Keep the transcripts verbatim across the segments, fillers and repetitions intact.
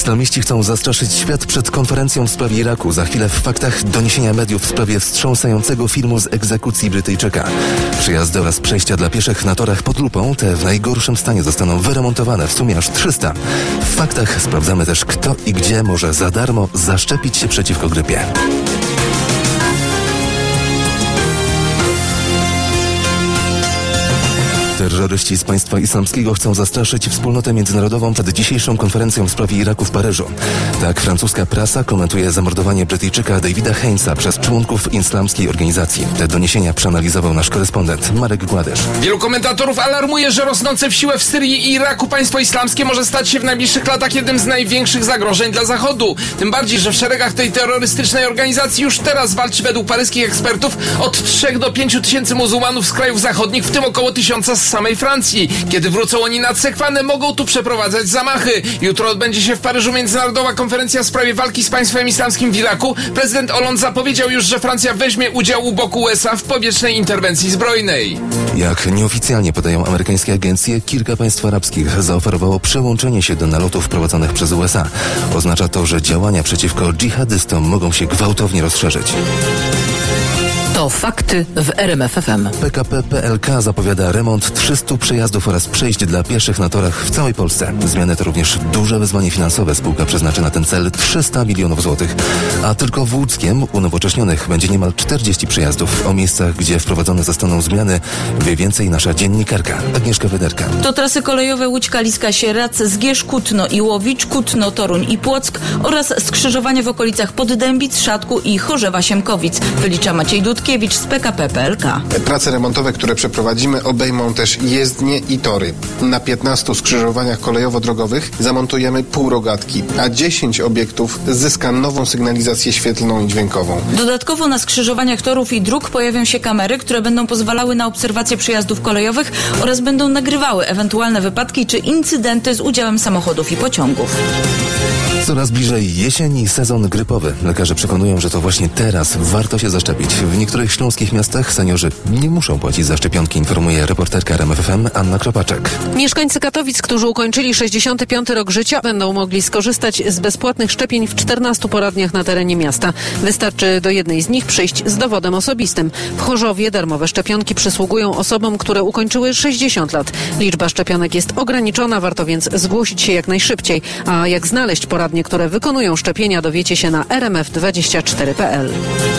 Islamiści chcą zastraszyć świat przed konferencją w sprawie Iraku. Za chwilę w faktach doniesienia mediów w sprawie wstrząsającego filmu z egzekucji Brytyjczyka. Przejazdy oraz przejścia dla pieszych na torach pod lupą, te w najgorszym stanie zostaną wyremontowane, w sumie aż trzysta. W faktach sprawdzamy też, kto i gdzie może za darmo zaszczepić się przeciwko grypie. Terroryści z państwa islamskiego chcą zastraszyć wspólnotę międzynarodową przed dzisiejszą konferencją w sprawie Iraku w Paryżu. Tak francuska prasa komentuje zamordowanie Brytyjczyka Davida Hainesa przez członków islamskiej organizacji. Te doniesienia przeanalizował nasz korespondent Marek Gładysz. Wielu komentatorów alarmuje, że rosnące w siłę w Syrii i Iraku państwo islamskie może stać się w najbliższych latach jednym z największych zagrożeń dla Zachodu. Tym bardziej, że w szeregach tej terrorystycznej organizacji już teraz walczy według paryskich ekspertów od trzech do pięciu tysięcy muzułmanów z krajów zachodnich, w tym około tysiąca z samej Francji. Kiedy wrócą oni na Sekwanę, mogą tu przeprowadzać zamachy. Jutro odbędzie się w Paryżu międzynarodowa konferencja w sprawie walki z państwem islamskim w Iraku. Prezydent Hollande zapowiedział już, że Francja weźmie udział u boku U S A w powietrznej interwencji zbrojnej. Jak nieoficjalnie podają amerykańskie agencje, kilka państw arabskich zaoferowało przełączenie się do nalotów prowadzonych przez U S A. Oznacza to, że działania przeciwko dżihadystom mogą się gwałtownie rozszerzyć. To fakty w R M F F M. P K P P L K zapowiada remont trzystu przejazdów oraz przejść dla pieszych na torach w całej Polsce. Zmiany to również duże wyzwanie finansowe. Spółka przeznaczy na ten cel trzysta milionów złotych. A tylko w Łódzkiem unowocześnionych będzie niemal czterdzieści przejazdów. O miejscach, gdzie wprowadzone zostaną zmiany, wie więcej nasza dziennikarka Agnieszka Wyderka. To trasy kolejowe Łódź, Kaliska, Sieradz, Zgierz, Kutno i Łowicz, Kutno, Toruń i Płock oraz skrzyżowanie w okolicach Poddębic, Szatku i Chorzewa-Siemkowic. Wylicza Maciej Dudkiewicz z P K P P L K. Prace remontowe, które przeprowadzimy, obejmą też jezdnie i tory. Na piętnastu skrzyżowaniach kolejowo-drogowych zamontujemy półrogatki, a dziesięć obiektów zyska nową sygnalizację świetlną i dźwiękową. Dodatkowo na skrzyżowaniach torów i dróg pojawią się kamery, które będą pozwalały na obserwację przejazdów kolejowych oraz będą nagrywały ewentualne wypadki czy incydenty z udziałem samochodów i pociągów. Coraz bliżej jesień i sezon grypowy. Lekarze przekonują, że to właśnie teraz warto się zaszczepić. W niektórych śląskich miastach seniorzy nie muszą płacić za szczepionki, informuje reporterka R M F F M Anna Kropaczek. Mieszkańcy Katowic, którzy ukończyli sześćdziesiąty piąty rok życia, będą mogli skorzystać z bezpłatnych szczepień w czternastu poradniach na terenie miasta. Wystarczy do jednej z nich przyjść z dowodem osobistym. W Chorzowie darmowe szczepionki przysługują osobom, które ukończyły sześćdziesiąt lat. Liczba szczepionek jest ograniczona, warto więc zgłosić się jak najszybciej. A jak znaleźć poradnie, które wykonują szczepienia, dowiecie się na r m f dwadzieścia cztery kropka p l.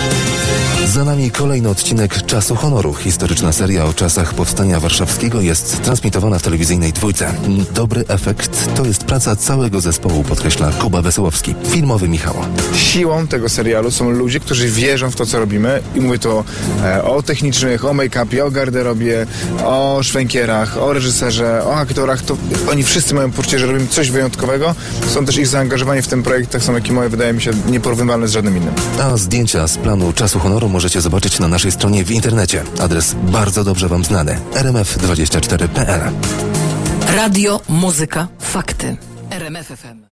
Za nami kolejny odcinek Czasu Honoru. Historyczna seria o czasach powstania warszawskiego jest transmitowana w telewizyjnej Dwójce. Dobry efekt to jest praca całego zespołu, podkreśla Kuba Wesołowski, filmowy Michał. Siłą tego serialu są ludzie, którzy wierzą w to, co robimy i mówię to e, o technicznych, o make-upie, o garderobie, o szwękierach, o reżyserze, o aktorach. To oni wszyscy mają poczucie, że robimy coś wyjątkowego. Są też ich zaangażowanie w ten projekt, tak samo jak i moje, wydaje mi się nieporównywalne z żadnym innym. A zdjęcia z planu Czasu Honoru możecie zobaczyć na naszej stronie w internecie. Adres bardzo dobrze wam znany. r m f dwadzieścia cztery kropka p l. Radio, muzyka, fakty. R M F F M.